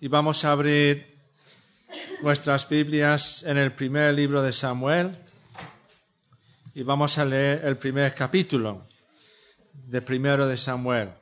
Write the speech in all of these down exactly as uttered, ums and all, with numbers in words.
Y vamos a abrir nuestras Biblias en el primer libro de Samuel y vamos a leer el primer capítulo de primero de Samuel.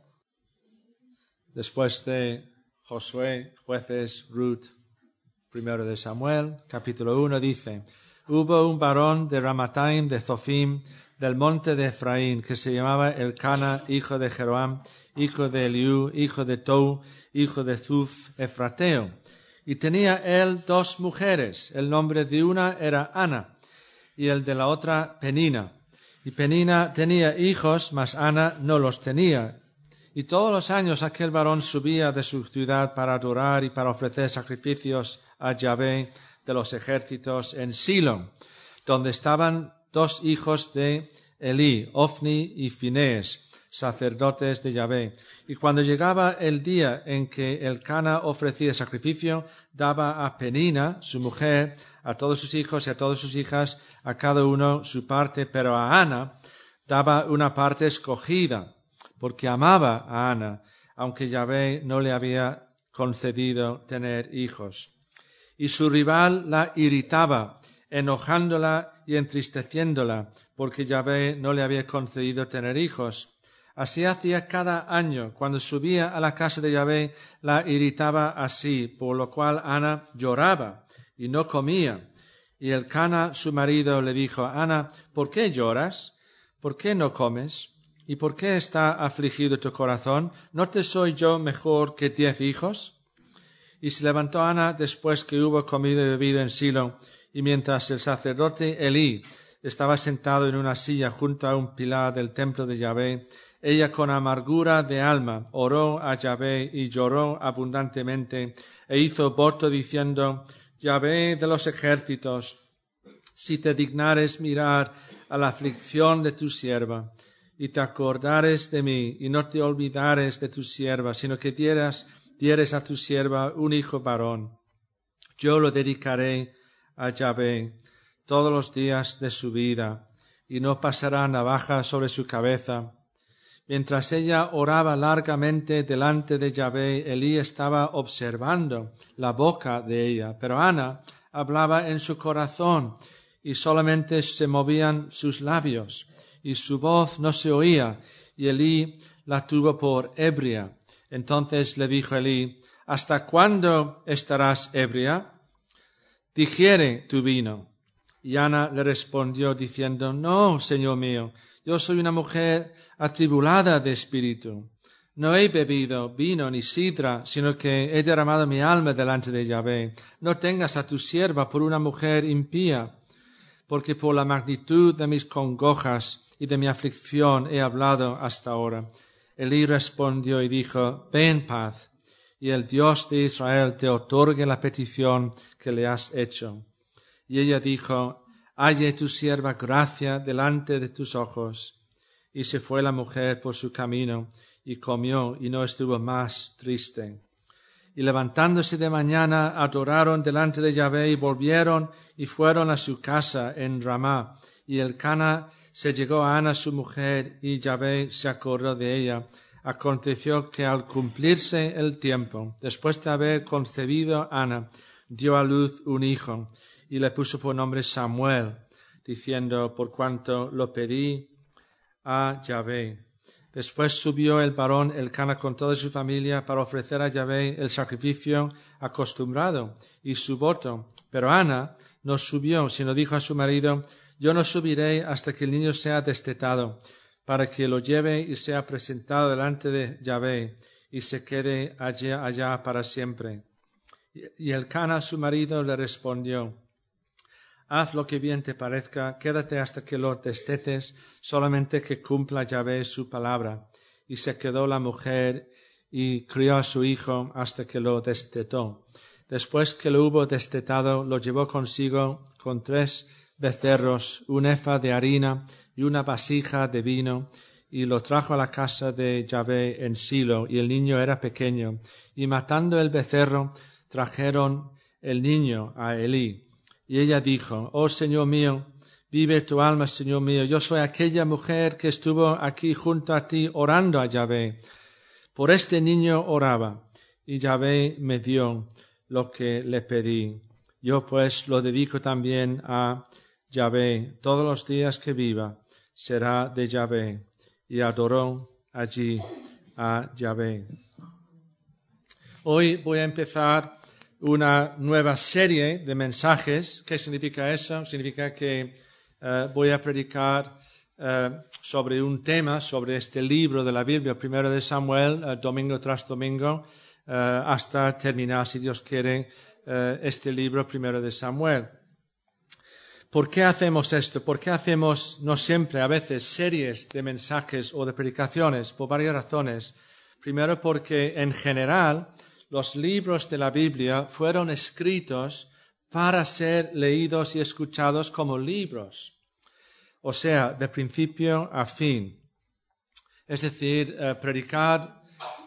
Después de Josué, Jueces, Ruth, primero de Samuel, capítulo uno dice: Hubo un varón de Ramataim de Zofim, del monte de Efraín, que se llamaba Elcana, hijo de Jeroam, hijo de Eliú, hijo de Tou, hijo de Zuf, efrateo. Y tenía él dos mujeres. El nombre de una era Ana, y el de la otra Penina. Y Penina tenía hijos, mas Ana no los tenía. Y todos los años aquel varón subía de su ciudad para adorar y para ofrecer sacrificios a Yahvé de los ejércitos en Silo, donde estaban dos hijos de Elí, Ofni y Finés, sacerdotes de Yahvé. Y cuando llegaba el día en que Elcana ofrecía sacrificio, daba a Penina, su mujer, a todos sus hijos y a todas sus hijas, a cada uno su parte, pero a Ana daba una parte escogida, porque amaba a Ana, aunque Yahvé no le había concedido tener hijos. Y su rival la irritaba, enojándola y entristeciéndola, porque Yahvé no le había concedido tener hijos. Así hacía cada año. Cuando subía a la casa de Yahvé, la irritaba así, por lo cual Ana lloraba y no comía. Y Elcana, su marido, le dijo: Ana, ¿por qué lloras? ¿Por qué no comes? ¿Y por qué está afligido tu corazón? ¿No te soy yo mejor que diez hijos? Y se levantó Ana después que hubo comido y bebido en Silo, y mientras el sacerdote Elí estaba sentado en una silla junto a un pilar del templo de Yahvé, ella con amargura de alma oró a Yahvé y lloró abundantemente, e hizo voto diciendo: Yahvé de los ejércitos, si te dignares mirar a la aflicción de tu sierva, y te acordares de mí, y no te olvidares de tu sierva, sino que dieras dieres a tu sierva un hijo varón, yo lo dedicaré a Yahvé todos los días de su vida, y no pasará navaja sobre su cabeza. Mientras ella oraba largamente delante de Yahvé, Elí estaba observando la boca de ella, pero Ana hablaba en su corazón, y solamente se movían sus labios, y su voz no se oía, y Elí la tuvo por ebria. Entonces le dijo Elí: ¿Hasta cuándo estarás ebria? Digiere tu vino. Y Ana le respondió diciendo: No, Señor mío, yo soy una mujer atribulada de espíritu. No he bebido vino ni sidra, sino que he derramado mi alma delante de Yahvé. No tengas a tu sierva por una mujer impía, porque por la magnitud de mis congojas y de mi aflicción he hablado hasta ahora. Elí respondió y dijo: Ve en paz, y el Dios de Israel te otorgue la petición que le has hecho. Y ella dijo: Halle tu sierva gracia delante de tus ojos. Y se fue la mujer por su camino, y comió, y no estuvo más triste. Y levantándose de mañana, adoraron delante de Yahvé, y volvieron, y fueron a su casa en Ramá. Y Elcana se llegó a Ana su mujer, y Yahvé se acordó de ella. Aconteció que al cumplirse el tiempo, después de haber concebido Ana, dio a luz un hijo, y le puso por nombre Samuel, diciendo: por cuanto lo pedí a Yahvé. Después subió el varón Elcana con toda su familia para ofrecer a Yahvé el sacrificio acostumbrado y su voto. Pero Ana no subió, sino dijo a su marido: Yo no subiré hasta que el niño sea destetado, para que lo lleve y sea presentado delante de Yahvé, y se quede allá, allá para siempre. Y Elcana, su marido, le respondió: Haz lo que bien te parezca, quédate hasta que lo destetes, solamente que cumpla Yahvé su palabra. Y se quedó la mujer y crió a su hijo hasta que lo destetó. Después que lo hubo destetado, lo llevó consigo con tres becerros, un efa de harina y una vasija de vino, y lo trajo a la casa de Yahvé en Silo, y el niño era pequeño. Y matando el becerro, trajeron el niño a Elí. Y ella dijo: Oh Señor mío, vive tu alma, Señor mío, yo soy aquella mujer que estuvo aquí junto a ti orando a Yahvé. Por este niño oraba, y Yahvé me dio lo que le pedí. Yo pues lo dedico también a Yahvé. Todos los días que viva será de Yahvé. Y adoró allí a Yahvé. Hoy voy a empezar una nueva serie de mensajes. ¿Qué significa eso? Significa que uh, voy a predicar uh, sobre un tema, sobre este libro de la Biblia, primero de Samuel, uh, domingo tras domingo, uh, hasta terminar, si Dios quiere, uh, este libro, primero de Samuel. ¿Por qué hacemos esto? ¿Por qué hacemos, no siempre, a veces, series de mensajes o de predicaciones? Por varias razones. Primero, porque en general los libros de la Biblia fueron escritos para ser leídos y escuchados como libros. O sea, de principio a fin. Es decir, eh, predicar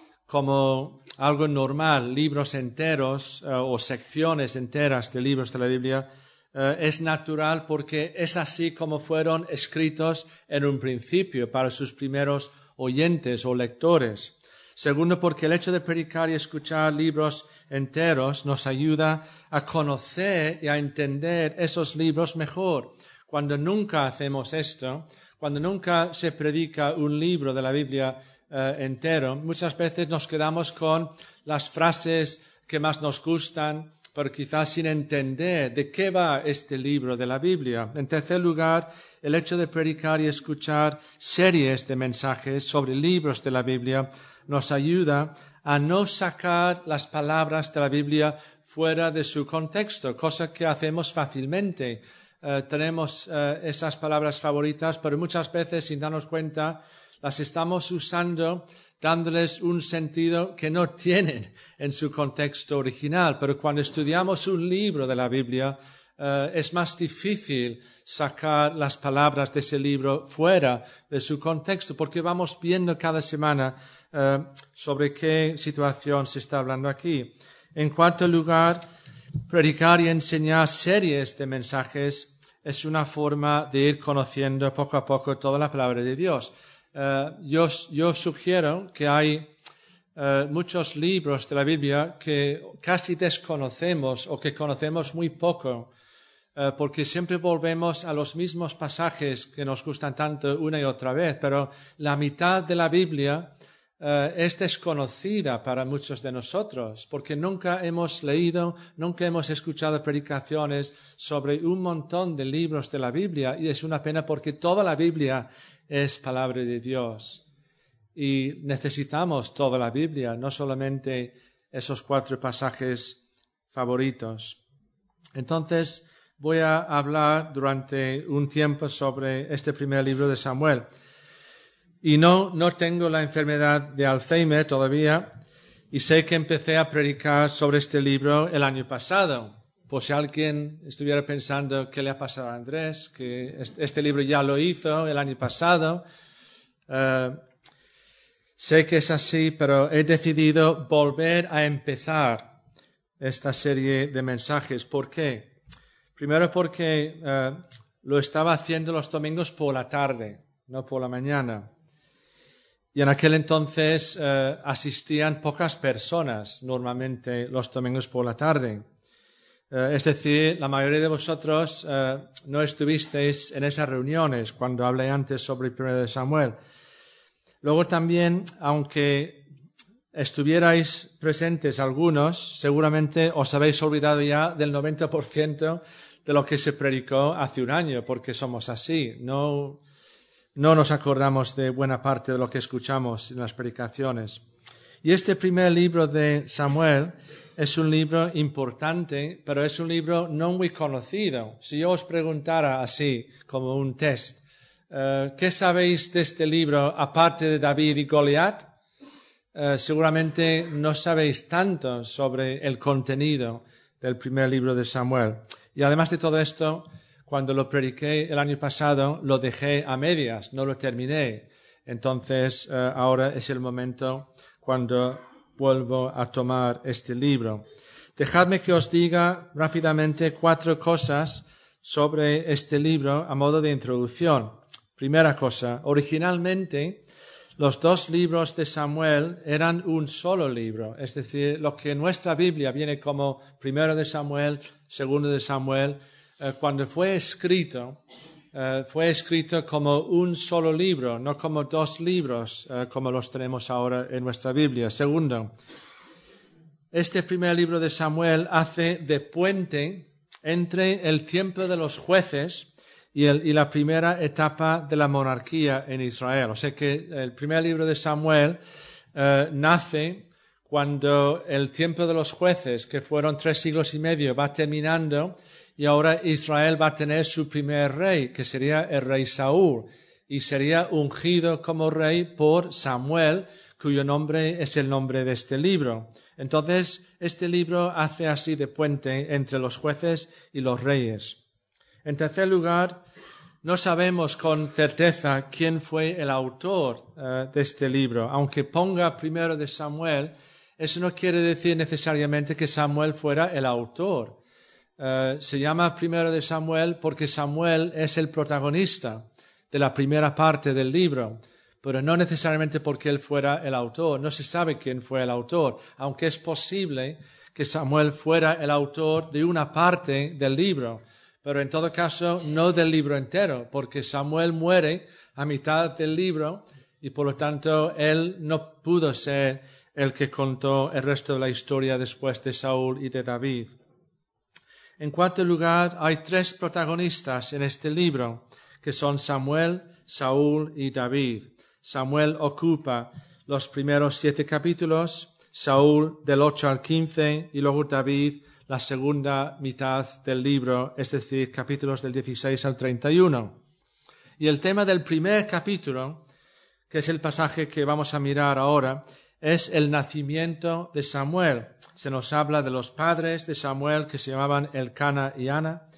como algo normal, libros enteros eh, o secciones enteras de libros de la Biblia, Uh, es natural porque es así como fueron escritos en un principio para sus primeros oyentes o lectores. Segundo, porque el hecho de predicar y escuchar libros enteros nos ayuda a conocer y a entender esos libros mejor. Cuando nunca hacemos esto, cuando nunca se predica un libro de la Biblia uh, entero, muchas veces nos quedamos con las frases que más nos gustan, pero quizás sin entender de qué va este libro de la Biblia. En tercer lugar, el hecho de predicar y escuchar series de mensajes sobre libros de la Biblia nos ayuda a no sacar las palabras de la Biblia fuera de su contexto, cosa que hacemos fácilmente. Uh, tenemos uh, esas palabras favoritas, pero muchas veces, sin darnos cuenta, las estamos usando dándoles un sentido que no tienen en su contexto original. Pero cuando estudiamos un libro de la Biblia, uh, es más difícil sacar las palabras de ese libro fuera de su contexto, porque vamos viendo cada semana uh, sobre qué situación se está hablando aquí. En cuarto lugar, predicar y enseñar series de mensajes es una forma de ir conociendo poco a poco toda la palabra de Dios. Uh, yo, yo sugiero que hay uh, muchos libros de la Biblia que casi desconocemos o que conocemos muy poco, uh, porque siempre volvemos a los mismos pasajes que nos gustan tanto una y otra vez, pero la mitad de la Biblia uh, es desconocida para muchos de nosotros, porque nunca hemos leído, nunca hemos escuchado predicaciones sobre un montón de libros de la Biblia, y es una pena porque toda la Biblia es palabra de Dios. Y necesitamos toda la Biblia, no solamente esos cuatro pasajes favoritos. Entonces, voy a hablar durante un tiempo sobre este primer libro de Samuel. Y no, no tengo la enfermedad de Alzheimer todavía, y sé que empecé a predicar sobre este libro el año pasado. Por si alguien estuviera pensando qué le ha pasado a Andrés, que este libro ya lo hizo el año pasado. Uh, sé que es así, pero he decidido volver a empezar esta serie de mensajes. ¿Por qué? Primero porque uh, lo estaba haciendo los domingos por la tarde, no por la mañana. Y en aquel entonces uh, asistían pocas personas normalmente los domingos por la tarde. Uh, es decir, la mayoría de vosotros uh, no estuvisteis en esas reuniones cuando hablé antes sobre el primero de Samuel. Luego también, aunque estuvierais presentes algunos, seguramente os habéis olvidado ya del noventa por ciento de lo que se predicó hace un año, porque somos así. No, no nos acordamos de buena parte de lo que escuchamos en las predicaciones. Y este primer libro de Samuel es un libro importante, pero es un libro no muy conocido. Si yo os preguntara así, como un test, uh, ¿qué sabéis de este libro aparte de David y Goliat? Uh, seguramente no sabéis tanto sobre el contenido del primer libro de Samuel. Y además de todo esto, cuando lo prediqué el año pasado, lo dejé a medias, no lo terminé. Entonces, uh, ahora es el momento cuando vuelvo a tomar este libro. Dejadme que os diga rápidamente cuatro cosas sobre este libro a modo de introducción. Primera cosa, originalmente los dos libros de Samuel eran un solo libro, es decir, lo que en nuestra Biblia viene como primero de Samuel, segundo de Samuel, eh, cuando fue escrito, eh, fue escrito como un solo libro, no como dos libros, eh, como los tenemos ahora en nuestra Biblia. Segundo, este primer libro de Samuel hace de puente entre el tiempo de los jueces y, el, y la primera etapa de la monarquía en Israel. O sea que el primer libro de Samuel eh, nace cuando el tiempo de los jueces, que fueron tres siglos y medio, va terminando y ahora Israel va a tener su primer rey, que sería el rey Saúl, y sería ungido como rey por Samuel, cuyo nombre es el nombre de este libro. Entonces, este libro hace así de puente entre los jueces y los reyes. En tercer lugar, no sabemos con certeza quién fue el autor uh, de este libro. Aunque ponga primero de Samuel, eso no quiere decir necesariamente que Samuel fuera el autor. Uh, se llama primero de Samuel porque Samuel es el protagonista de la primera parte del libro, pero no necesariamente porque él fuera el autor. No se sabe quién fue el autor, aunque es posible que Samuel fuera el autor de una parte del libro, pero en todo caso no del libro entero, porque Samuel muere a mitad del libro y por lo tanto él no pudo ser el que contó el resto de la historia después de Saúl y de David. En cuarto lugar, hay tres protagonistas en este libro, que son Samuel, Saúl y David. Samuel ocupa los primeros siete capítulos, Saúl del ocho al quince y luego David la segunda mitad del libro, es decir, capítulos del dieciséis al treinta y uno. Y el tema del primer capítulo, que es el pasaje que vamos a mirar ahora, es el nacimiento de Samuel. Se nos habla de los padres de Samuel que se llamaban Elcana y Ana.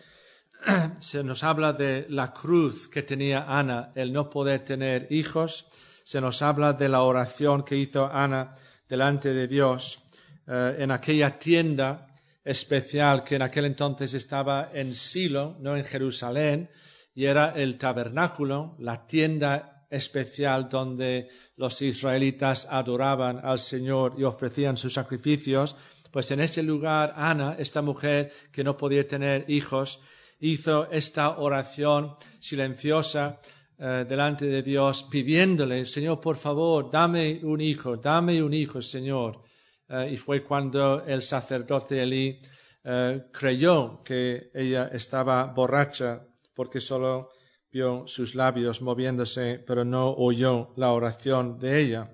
Se nos habla de la cruz que tenía Ana, el no poder tener hijos. Se nos habla de la oración que hizo Ana delante de Dios eh, en aquella tienda especial que en aquel entonces estaba en Silo, no en Jerusalén, y era el tabernáculo, la tienda especial donde los israelitas adoraban al Señor y ofrecían sus sacrificios. Pues en ese lugar Ana, esta mujer que no podía tener hijos, hizo esta oración silenciosa eh, delante de Dios, pidiéndole: Señor, por favor, dame un hijo, dame un hijo, Señor. Eh, y fue cuando el sacerdote Elí eh, creyó que ella estaba borracha, porque solo vio sus labios moviéndose, pero no oyó la oración de ella.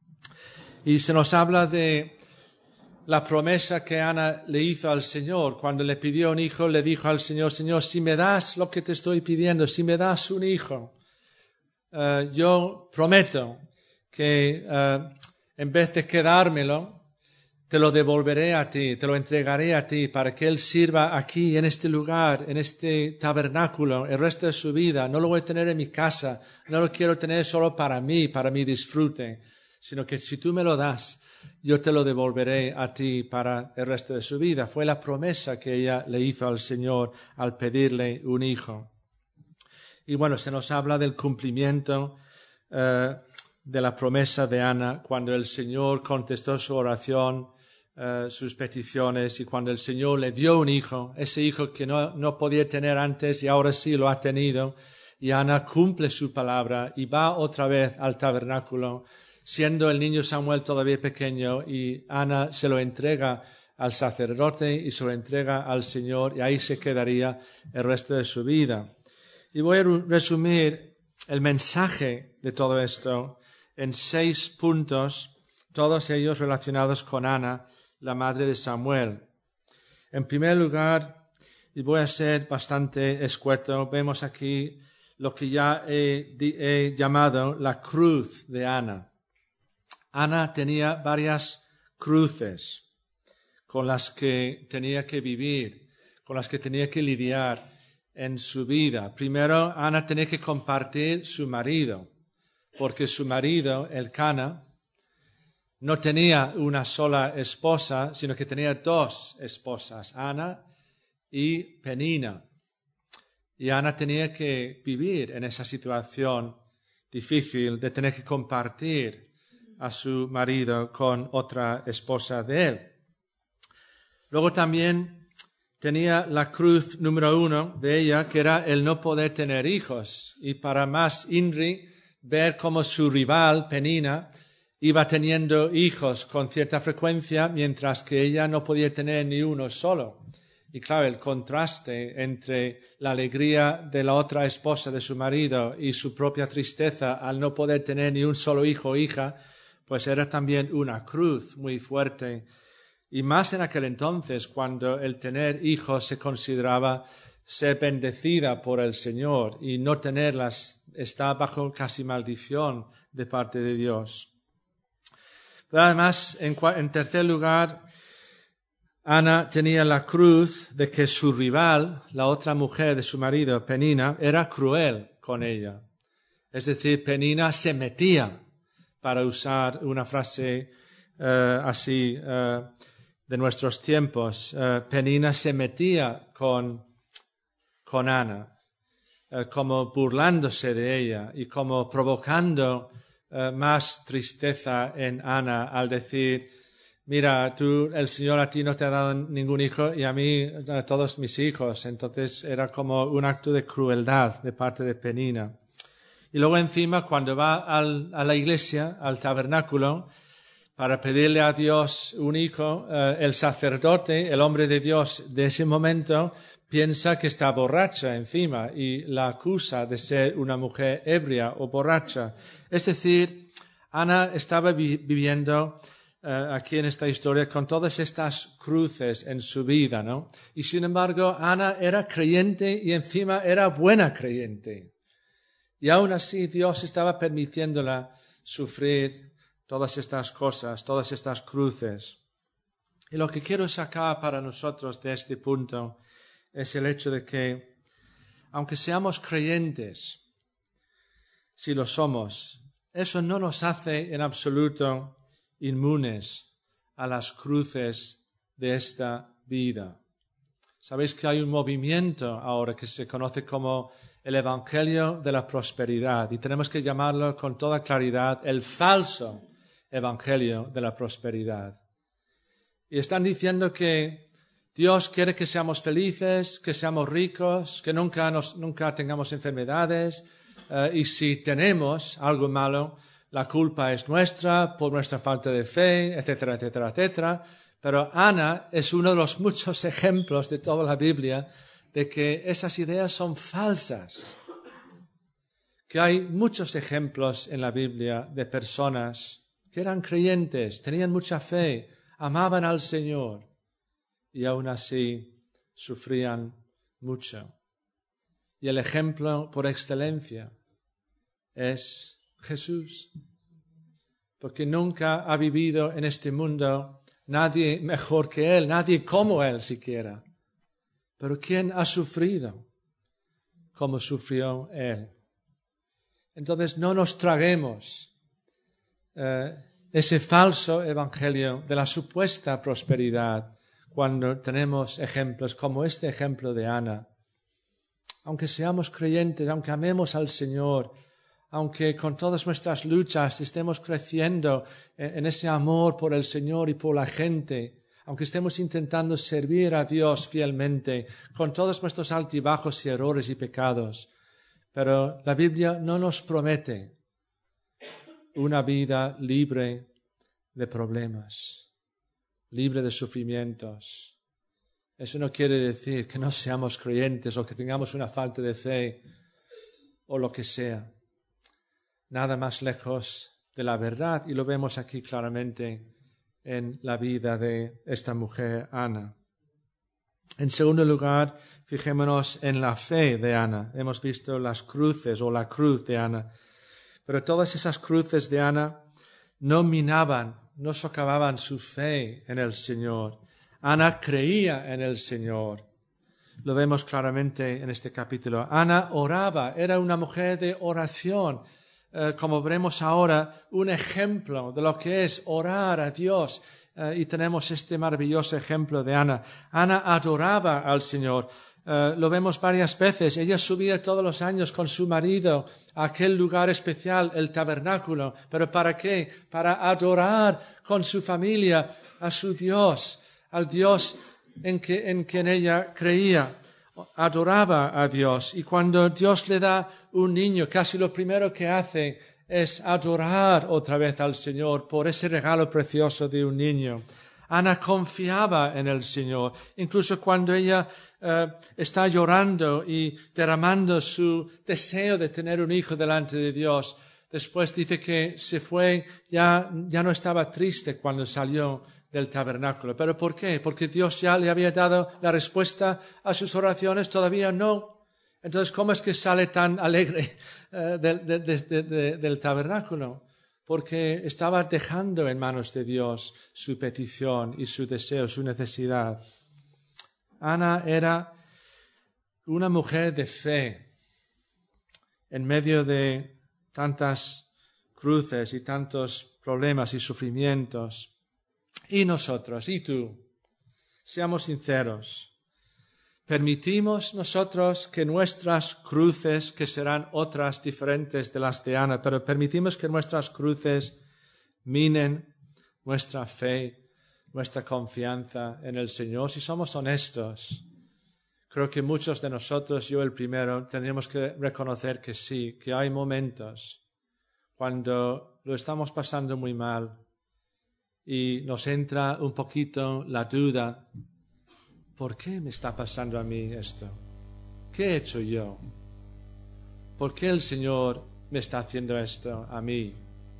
Y se nos habla de la promesa que Ana le hizo al Señor. Cuando le pidió un hijo, le dijo al Señor: Señor, si me das lo que te estoy pidiendo, si me das un hijo, uh, yo prometo que uh, en vez de quedármelo, te lo devolveré a ti, te lo entregaré a ti, para que él sirva aquí, en este lugar, en este tabernáculo, el resto de su vida. No lo voy a tener en mi casa, no lo quiero tener solo para mí, para mi disfrute, sino que si tú me lo das, yo te lo devolveré a ti para el resto de su vida. Fue la promesa que ella le hizo al Señor al pedirle un hijo. Y bueno, se nos habla del cumplimiento uh, de la promesa de Ana, cuando el Señor contestó su oración, uh, sus peticiones, y cuando el Señor le dio un hijo, ese hijo que no, no podía tener antes y ahora sí lo ha tenido, y Ana cumple su palabra y va otra vez al tabernáculo, siendo el niño Samuel todavía pequeño, y Ana se lo entrega al sacerdote y se lo entrega al Señor, y ahí se quedaría el resto de su vida. Y voy a resumir el mensaje de todo esto en seis puntos, todos ellos relacionados con Ana, la madre de Samuel. En primer lugar, y voy a ser bastante escueto, vemos aquí lo que ya he, he llamado la cruz de Ana. Ana tenía varias cruces con las que tenía que vivir, con las que tenía que lidiar en su vida. Primero, Ana tenía que compartir su marido, porque su marido, Elcana, no tenía una sola esposa, sino que tenía dos esposas, Ana y Penina. Y Ana tenía que vivir en esa situación difícil de tener que compartir a su marido con otra esposa de él. Luego también tenía la cruz número uno de ella, que era el no poder tener hijos. Y para más Inri, ver cómo su rival, Penina, iba teniendo hijos con cierta frecuencia, mientras que ella no podía tener ni uno solo. Y claro, el contraste entre la alegría de la otra esposa de su marido y su propia tristeza al no poder tener ni un solo hijo o hija, pues era también una cruz muy fuerte. Y más en aquel entonces, cuando el tener hijos se consideraba ser bendecida por el Señor, y no tenerlas está bajo casi maldición de parte de Dios. Pero además, en, en tercer lugar, Ana tenía la cruz de que su rival, la otra mujer de su marido, Penina, era cruel con ella. Es decir, Penina se metía, para usar una frase uh, así uh, de nuestros tiempos. Uh, Penina se metía con, con Ana, uh, como burlándose de ella y como provocando uh, más tristeza en Ana al decir: mira, tú, el Señor a ti no te ha dado ningún hijo y a mí a todos mis hijos. Entonces era como un acto de crueldad de parte de Penina. Y luego encima, cuando va al, a la iglesia, al tabernáculo, para pedirle a Dios un hijo, eh, el sacerdote, el hombre de Dios de ese momento, piensa que está borracha encima y la acusa de ser una mujer ebria o borracha. Es decir, Ana estaba vi- viviendo Uh, aquí en esta historia con todas estas cruces en su vida, ¿no? Y sin embargo, Ana era creyente y encima era buena creyente. Y aún así Dios estaba permitiéndola sufrir todas estas cosas, todas estas cruces. Y lo que quiero sacar para nosotros de este punto es el hecho de que, aunque seamos creyentes, si lo somos, eso no nos hace en absoluto inmunes a las cruces de esta vida. Sabéis que hay un movimiento ahora que se conoce como el Evangelio de la Prosperidad, y tenemos que llamarlo con toda claridad el falso Evangelio de la Prosperidad. Y están diciendo que Dios quiere que seamos felices, que seamos ricos, que nunca, nos, nunca tengamos enfermedades, uh, y si tenemos algo malo, la culpa es nuestra por nuestra falta de fe, etcétera, etcétera, etcétera. Pero Ana es uno de los muchos ejemplos de toda la Biblia de que esas ideas son falsas. Que hay muchos ejemplos en la Biblia de personas que eran creyentes, tenían mucha fe, amaban al Señor y aún así sufrían mucho. Y el ejemplo por excelencia es Jesús, porque nunca ha vivido en este mundo nadie mejor que Él, nadie como Él siquiera. Pero ¿quién ha sufrido como sufrió Él? Entonces no nos traguemos eh, ese falso evangelio de la supuesta prosperidad cuando tenemos ejemplos como este ejemplo de Ana. Aunque seamos creyentes, aunque amemos al Señor, aunque con todas nuestras luchas estemos creciendo en ese amor por el Señor y por la gente, aunque estemos intentando servir a Dios fielmente, con todos nuestros altibajos y errores y pecados, pero la Biblia no nos promete una vida libre de problemas, libre de sufrimientos. Eso no quiere decir que no seamos creyentes o que tengamos una falta de fe o lo que sea. Nada más lejos de la verdad, y lo vemos aquí claramente en la vida de esta mujer, Ana. En segundo lugar, fijémonos en la fe de Ana. Hemos visto las cruces o la cruz de Ana, pero todas esas cruces de Ana no minaban, no socavaban su fe en el Señor. Ana creía en el Señor. Lo vemos claramente en este capítulo. Ana oraba, era una mujer de oración. Uh, como veremos ahora, un ejemplo de lo que es orar a Dios. Uh, y tenemos este maravilloso ejemplo de Ana. Ana adoraba al Señor. Uh, lo vemos varias veces. Ella subía todos los años con su marido a aquel lugar especial, el tabernáculo. ¿Pero para qué? Para adorar con su familia a su Dios, al Dios en, que, en quien ella creía. Adoraba a Dios. Y cuando Dios le da un niño, casi lo primero que hace es adorar otra vez al Señor por ese regalo precioso de un niño. Ana confiaba en el Señor. Incluso cuando ella uh, está llorando y derramando su deseo de tener un hijo delante de Dios, después dice que se fue, ya, ya no estaba triste cuando salió del tabernáculo. ¿Pero por qué? Porque Dios ya le había dado la respuesta a sus oraciones, todavía no. Entonces, ¿cómo es que sale tan alegre uh, de, de, de, de, del tabernáculo? Porque estaba dejando en manos de Dios su petición y su deseo, su necesidad. Ana era una mujer de fe en medio de tantas cruces y tantos problemas y sufrimientos. Y nosotros, y tú, seamos sinceros, permitimos nosotros que nuestras cruces, que serán otras diferentes de las de Ana, pero permitimos que nuestras cruces minen nuestra fe, nuestra confianza en el Señor. Si somos honestos, creo que muchos de nosotros, yo el primero, tendríamos que reconocer que sí, que hay momentos cuando lo estamos pasando muy mal y nos entra un poquito la duda. ¿Por qué me está pasando a mí esto? ¿Qué he hecho yo? ¿Por qué el Señor me está haciendo esto a mí?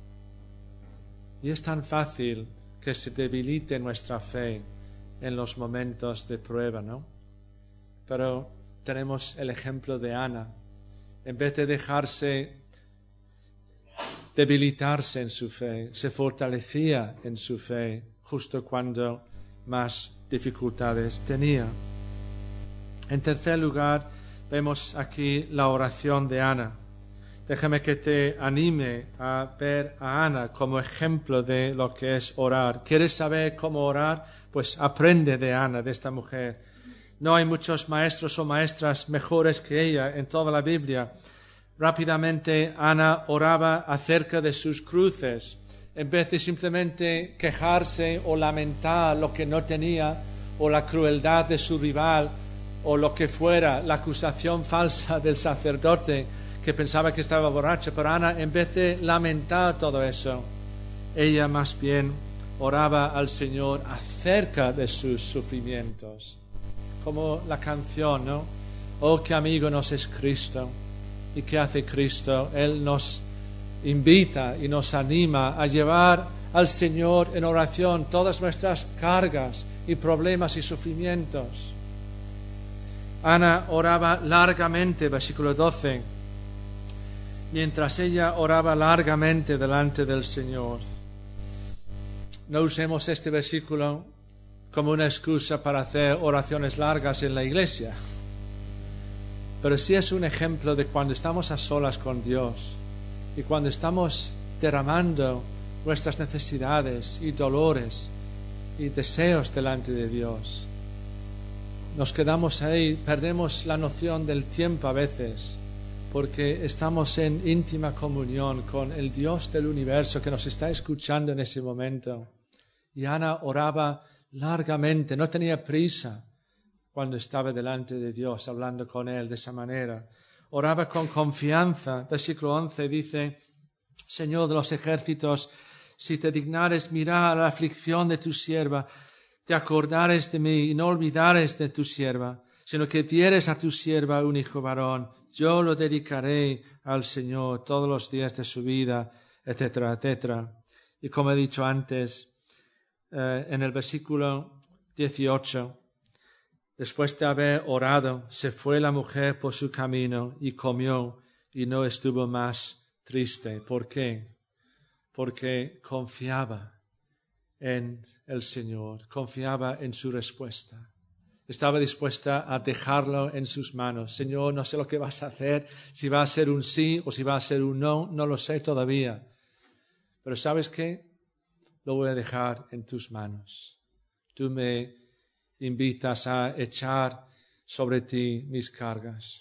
Y es tan fácil que se debilite nuestra fe en los momentos de prueba, ¿no? Pero tenemos el ejemplo de Ana. En vez de dejarse debilitarse en su fe, se fortalecía en su fe justo cuando más dificultades tenía. En tercer lugar, vemos aquí la oración de Ana. Déjame que te anime a ver a Ana como ejemplo de lo que es orar. ¿Quieres saber cómo orar? Pues aprende de Ana, de esta mujer. No hay muchos maestros o maestras mejores que ella en toda la Biblia. Rápidamente Ana oraba acerca de sus cruces. En vez de simplemente quejarse o lamentar lo que no tenía, o la crueldad de su rival, o lo que fuera, la acusación falsa del sacerdote que pensaba que estaba borracha. Pero Ana, en vez de lamentar todo eso, ella más bien oraba al Señor acerca de sus sufrimientos. Como la canción, ¿no? Oh, qué amigo nos es Cristo. ¿Y qué hace Cristo? Él nos invita y nos anima a llevar al Señor en oración todas nuestras cargas y problemas y sufrimientos. Ana oraba largamente, versículo doce, mientras ella oraba largamente delante del Señor. No usemos este versículo como una excusa para hacer oraciones largas en la iglesia, pero sí es un ejemplo de cuando estamos a solas con Dios y cuando estamos derramando nuestras necesidades y dolores y deseos delante de Dios. Nos quedamos ahí, perdemos la noción del tiempo a veces, porque estamos en íntima comunión con el Dios del universo que nos está escuchando en ese momento. Y Ana oraba largamente, no tenía prisa cuando estaba delante de Dios, hablando con Él de esa manera. Oraba con confianza. Versículo once dice, Señor de los ejércitos, si te dignares mirar a la aflicción de tu sierva, te acordares de mí y no olvidares de tu sierva, sino que dieres a tu sierva un hijo varón, yo lo dedicaré al Señor todos los días de su vida, etcétera, etcétera. Y como he dicho antes, eh, en el versículo dieciocho, después de haber orado, se fue la mujer por su camino y comió y no estuvo más triste. ¿Por qué? Porque confiaba en el Señor, confiaba en su respuesta. Estaba dispuesta a dejarlo en sus manos. Señor, no sé lo que vas a hacer, si va a ser un sí o si va a ser un no, no lo sé todavía. Pero ¿sabes qué? Lo voy a dejar en tus manos. Tú me invitas a echar sobre ti mis cargas.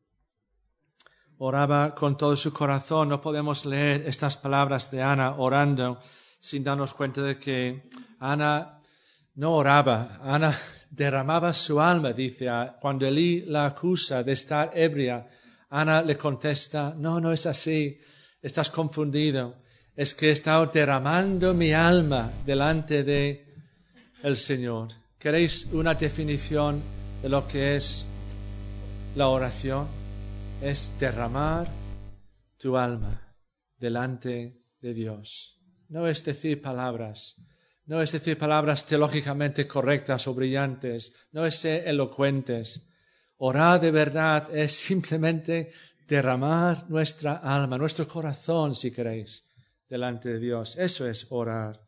Oraba con todo su corazón. No podemos leer estas palabras de Ana orando sin darnos cuenta de que Ana no oraba. Ana derramaba su alma, dice. Cuando Elí la acusa de estar ebria, Ana le contesta, no, no es así, estás confundido. Es que he estado derramando mi alma delante de el Señor. ¿Queréis una definición de lo que es la oración? Es derramar tu alma delante de Dios. No es decir palabras, no es decir palabras teológicamente correctas o brillantes, no es ser elocuentes. Orar de verdad es simplemente derramar nuestra alma, nuestro corazón, si queréis, delante de Dios. Eso es orar.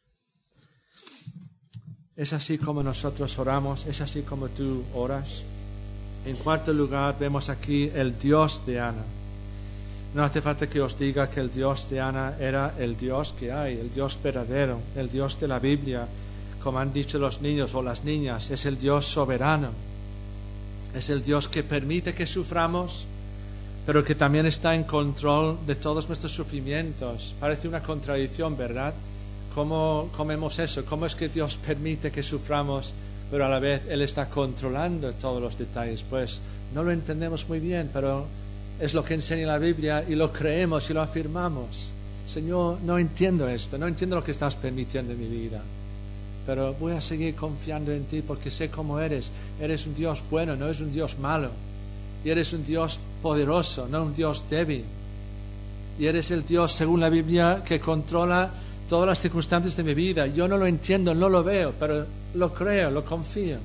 Es así como nosotros oramos, es así como tú oras. En cuarto lugar, vemos aquí el Dios de Ana. No hace falta que os diga que el Dios de Ana era el Dios que hay, el Dios verdadero, el Dios de la Biblia. Como han dicho los niños o las niñas, es el Dios soberano. Es el Dios que permite que suframos, pero que también está en control de todos nuestros sufrimientos. Parece una contradicción, ¿verdad? ¿Cómo comemos eso? ¿Cómo es que Dios permite que suframos, pero a la vez Él está controlando todos los detalles? Pues no lo entendemos muy bien, pero es lo que enseña la Biblia y lo creemos y lo afirmamos. Señor, no entiendo esto, no entiendo lo que estás permitiendo en mi vida, pero voy a seguir confiando en ti porque sé cómo eres. Eres un Dios bueno, no eres un Dios malo. Y eres un Dios poderoso, no un Dios débil. Y eres el Dios, según la Biblia, que controla todas las circunstancias de mi vida. Yo no lo entiendo, no lo veo, pero lo creo, lo confío.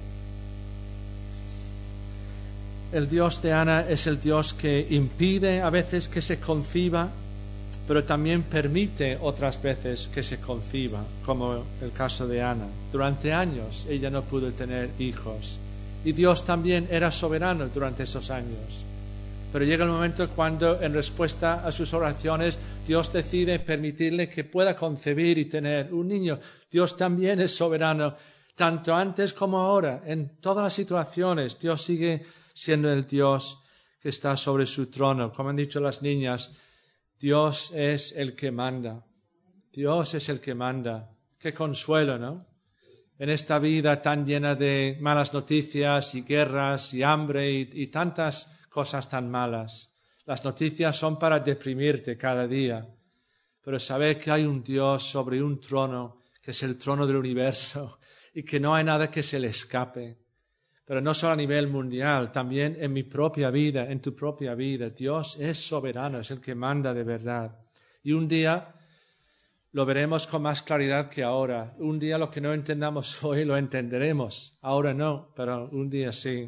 El Dios de Ana es el Dios que impide a veces que se conciba, pero también permite otras veces que se conciba, como el caso de Ana. Durante años ella no pudo tener hijos. Y Dios también era soberano durante esos años. Pero llega el momento cuando, en respuesta a sus oraciones, Dios decide permitirle que pueda concebir y tener un niño. Dios también es soberano, tanto antes como ahora. En todas las situaciones, Dios sigue siendo el Dios que está sobre su trono. Como han dicho las niñas, Dios es el que manda. Dios es el que manda. Qué consuelo, ¿no? En esta vida tan llena de malas noticias y guerras y hambre y, y tantas cosas tan malas. Las noticias son para deprimirte cada día, pero saber que hay un Dios sobre un trono, que es el trono del universo, y que no hay nada que se le escape. Pero no solo a nivel mundial, también en mi propia vida, en tu propia vida. Dios es soberano, es el que manda de verdad. Y un día lo veremos con más claridad que ahora. Un día lo que no entendamos hoy lo entenderemos. Ahora no, pero un día sí.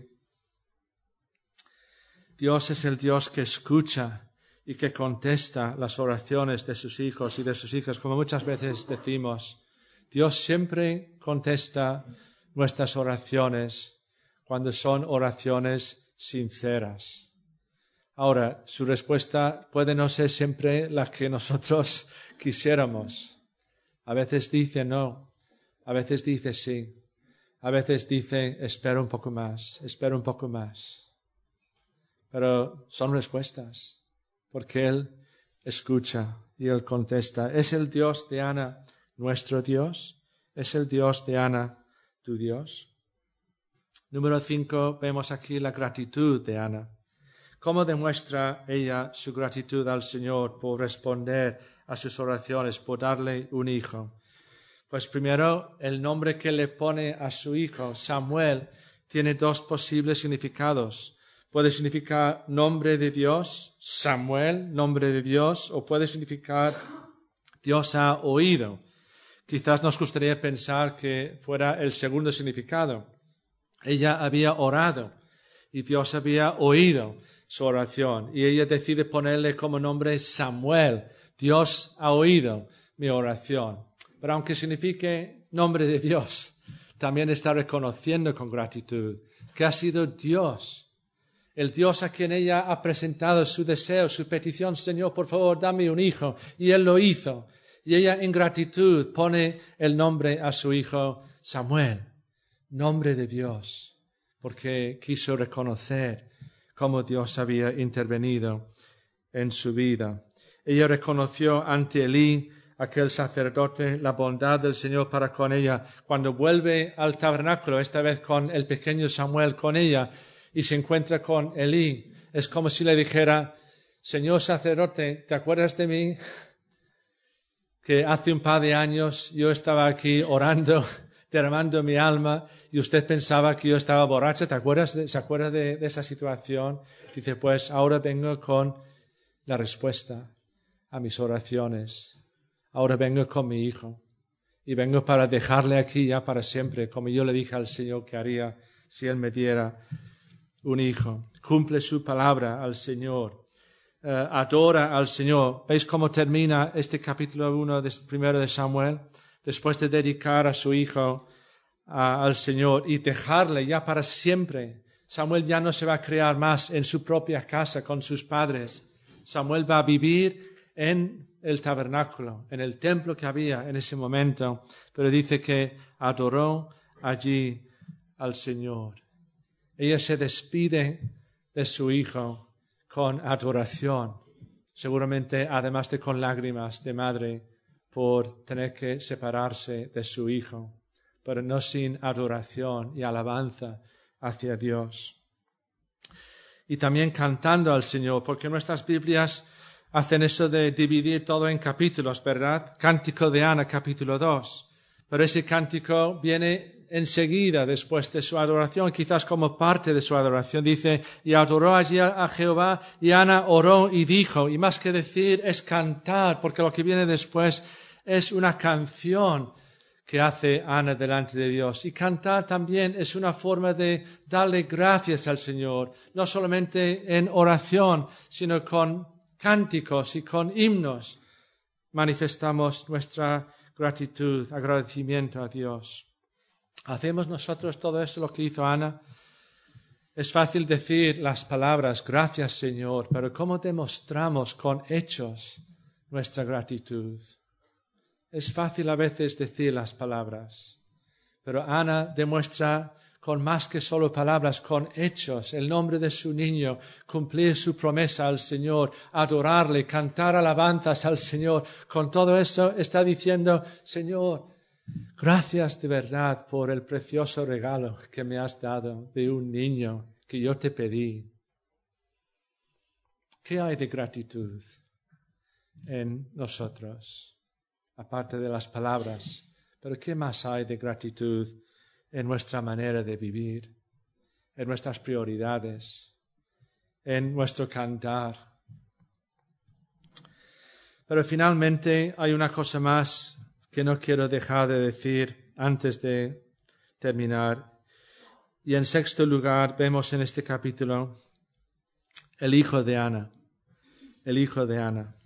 Dios es el Dios que escucha y que contesta las oraciones de sus hijos y de sus hijas. Como muchas veces decimos, Dios siempre contesta nuestras oraciones cuando son oraciones sinceras. Ahora, su respuesta puede no ser siempre la que nosotros quisiéramos. A veces dice no, a veces dice sí, a veces dice espera un poco más, espera un poco más. Pero son respuestas, porque Él escucha y Él contesta. ¿Es el Dios de Ana nuestro Dios? ¿Es el Dios de Ana tu Dios? Número cinco, vemos aquí la gratitud de Ana. ¿Cómo demuestra ella su gratitud al Señor por responder a sus oraciones, por darle un hijo? Pues primero, el nombre que le pone a su hijo, Samuel, tiene dos posibles significados. Puede significar nombre de Dios, Samuel, nombre de Dios, o puede significar Dios ha oído. Quizás nos gustaría pensar que fuera el segundo significado. Ella había orado y Dios había oído su oración y ella decide ponerle como nombre Samuel. Dios ha oído mi oración. Pero aunque signifique nombre de Dios, también está reconociendo con gratitud que ha sido Dios, el Dios a quien ella ha presentado su deseo, su petición, Señor, por favor, dame un hijo. Y Él lo hizo. Y ella en gratitud pone el nombre a su hijo Samuel, nombre de Dios. porque quiso reconocer cómo Dios había intervenido en su vida. Ella reconoció ante Elí, aquel sacerdote, la bondad del Señor para con ella. Cuando vuelve al tabernáculo, esta vez con el pequeño Samuel con ella, y se encuentra con Elí, es como si le dijera: Señor sacerdote, ¿te acuerdas de mí? Que hace un par de años yo estaba aquí orando, derramando mi alma, y usted pensaba que yo estaba borracha. ¿Te acuerdas de, ¿Se acuerda de, de esa situación? Dice, pues ahora vengo con la respuesta a mis oraciones. Ahora vengo con mi hijo. Y vengo para dejarle aquí ya para siempre, como yo le dije al Señor que haría si Él me diera un hijo. Cumple su palabra al Señor. Uh, adora al Señor. ¿Veis cómo termina este capítulo uno de, primero de Samuel? Después de dedicar a su hijo uh, al Señor y dejarle ya para siempre. Samuel ya no se va a criar más en su propia casa con sus padres. Samuel va a vivir en el tabernáculo, en el templo que había en ese momento. Pero dice que adoró allí al Señor. Ella se despide de su hijo con adoración, seguramente además de con lágrimas de madre por tener que separarse de su hijo, pero no sin adoración y alabanza hacia Dios. Y también cantando al Señor, porque nuestras Biblias hacen eso de dividir todo en capítulos, ¿verdad? Cántico de Ana, capítulo dos. Pero ese cántico viene enseguida después de su adoración, quizás como parte de su adoración. Dice, y adoró allí a Jehová, y Ana oró y dijo, y más que decir es cantar, porque lo que viene después es una canción que hace Ana delante de Dios. Y cantar también es una forma de darle gracias al Señor, no solamente en oración, sino con cánticos y con himnos. Manifestamos nuestra gratitud, agradecimiento a Dios. ¿Hacemos nosotros todo eso lo que hizo Ana? Es fácil decir las palabras, gracias Señor, pero ¿cómo demostramos con hechos nuestra gratitud? Es fácil a veces decir las palabras, pero Ana demuestra con más que solo palabras, con hechos, el nombre de su niño, cumplir su promesa al Señor, adorarle, cantar alabanzas al Señor. Con todo eso está diciendo, Señor, gracias de verdad por el precioso regalo que me has dado de un niño que yo te pedí. ¿Qué hay de gratitud en nosotros? Aparte de las palabras, pero ¿qué más hay de gratitud en nuestra manera de vivir, en nuestras prioridades, en nuestro cantar? Pero finalmente hay una cosa más que no quiero dejar de decir antes de terminar. Y en sexto lugar vemos en este capítulo el hijo de Ana, el hijo de Ana.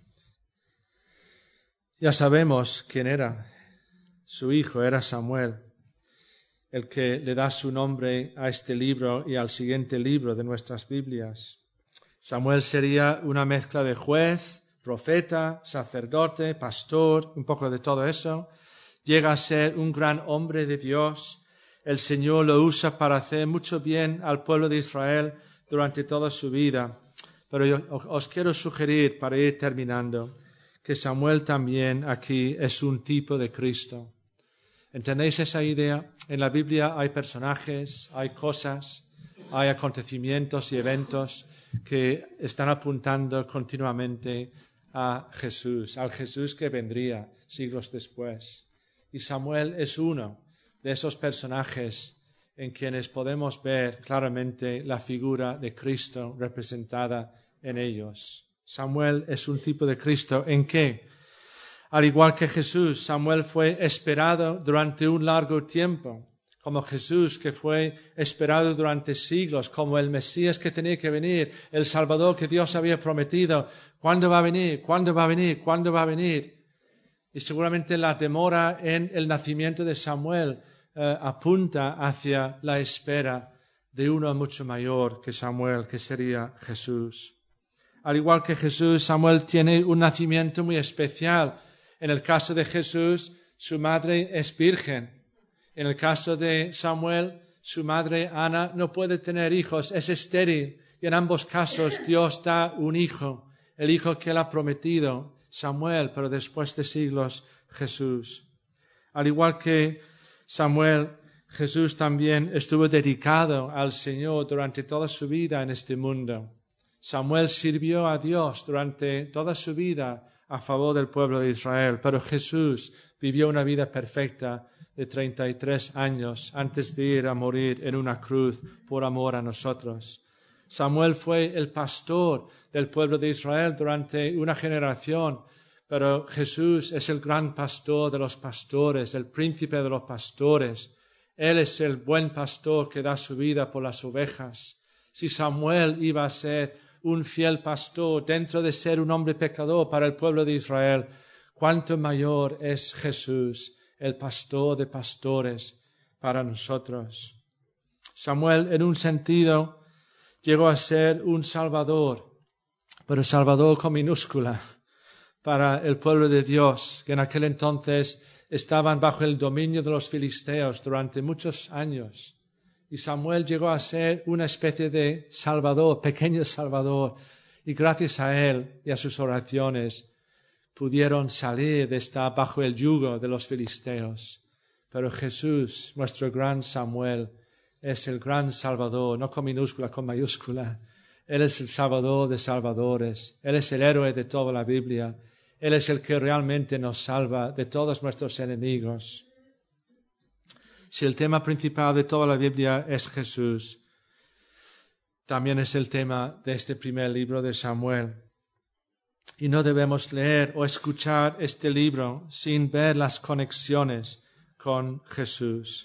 Ya sabemos quién era. Su hijo era Samuel, el que le da su nombre a este libro y al siguiente libro de nuestras Biblias. Samuel sería una mezcla de juez, profeta, sacerdote, pastor, un poco de todo eso. Llega a ser un gran hombre de Dios. El Señor lo usa para hacer mucho bien al pueblo de Israel durante toda su vida. Pero yo os quiero sugerir, para ir terminando, que Samuel también aquí es un tipo de Cristo. ¿Entendéis esa idea? En la Biblia hay personajes, hay cosas, hay acontecimientos y eventos que están apuntando continuamente a Jesús, al Jesús que vendría siglos después. Y Samuel es uno de esos personajes en quienes podemos ver claramente la figura de Cristo representada en ellos. Samuel es un tipo de Cristo en que, al igual que Jesús, Samuel fue esperado durante un largo tiempo, como Jesús que fue esperado durante siglos, como el Mesías que tenía que venir, el Salvador que Dios había prometido. ¿Cuándo va a venir? ¿Cuándo va a venir? ¿Cuándo va a venir? Y seguramente la demora en el nacimiento de Samuel eh, apunta hacia la espera de uno mucho mayor que Samuel, que sería Jesús. Al igual que Jesús, Samuel tiene un nacimiento muy especial. En el caso de Jesús, su madre es virgen. En el caso de Samuel, su madre Ana no puede tener hijos, es estéril. Y en ambos casos Dios da un hijo, el hijo que él ha prometido, Samuel, pero después de siglos, Jesús. Al igual que Samuel, Jesús también estuvo dedicado al Señor durante toda su vida en este mundo. Samuel sirvió a Dios durante toda su vida a favor del pueblo de Israel, pero Jesús vivió una vida perfecta de treinta y tres años antes de ir a morir en una cruz por amor a nosotros. Samuel fue el pastor del pueblo de Israel durante una generación, pero Jesús es el gran pastor de los pastores, el príncipe de los pastores. Él es el buen pastor que da su vida por las ovejas. Si Samuel iba a ser un fiel pastor dentro de ser un hombre pecador para el pueblo de Israel, cuánto mayor es Jesús, el pastor de pastores para nosotros. Samuel, en un sentido, llegó a ser un salvador, pero salvador con minúscula, para el pueblo de Dios, que en aquel entonces estaban bajo el dominio de los filisteos durante muchos años. Y Samuel llegó a ser una especie de salvador, pequeño salvador, y gracias a él y a sus oraciones pudieron salir de estar bajo el yugo de los filisteos. Pero Jesús, nuestro gran Samuel, es el gran salvador, no con minúscula, con mayúscula. Él es el salvador de salvadores. Él es el héroe de toda la Biblia. Él es el que realmente nos salva de todos nuestros enemigos. Si el tema principal de toda la Biblia es Jesús, también es el tema de este primer libro de Samuel. Y no debemos leer o escuchar este libro sin ver las conexiones con Jesús.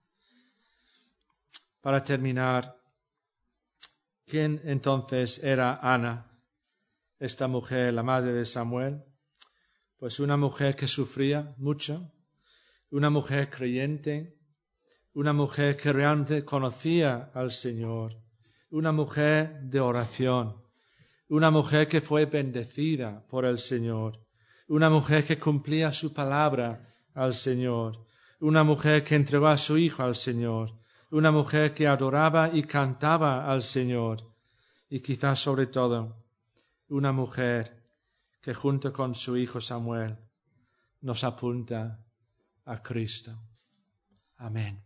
Para terminar, ¿quién entonces era Ana, esta mujer, la madre de Samuel? Pues una mujer que sufría mucho, una mujer creyente, una mujer que realmente conocía al Señor, una mujer de oración, una mujer que fue bendecida por el Señor, una mujer que cumplía su palabra al Señor, una mujer que entregó a su hijo al Señor, una mujer que adoraba y cantaba al Señor, y quizás sobre todo, una mujer que junto con su hijo Samuel nos apunta a Cristo. Amén.